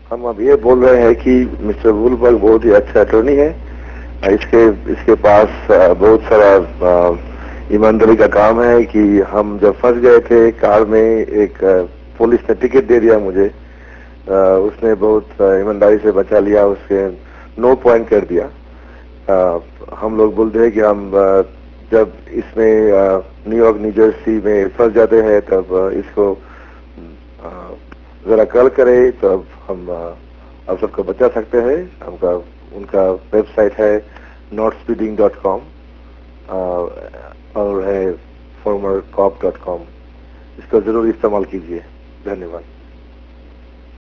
हम अब ये बोल रहे हैं कि मिस्टर वुलबर्ग बहुत ही अच्छा अटॉर्नी है। इसके इसके पास बहुत सारा ईमानदारी का काम है कि हम जब फंस गए थे कार में, एक पुलिस ने टिकट दे दिया मुझे। उसने बहुत ईमानदारी से बचा लिया, उसके नो पॉइंट कर दिया। हम लोग बोलते हैं कि हम जब इसमें न्यूयॉर्क न्यू जर्सी में फंस जाते हैं तब इसको जरा कॉल करें, तब हम आप सबको बचा सकते हैं। हमका उनका वेबसाइट है notspeeding.com और है formercop.com। इसका जरूर इस्तेमाल कीजिए। धन्यवाद।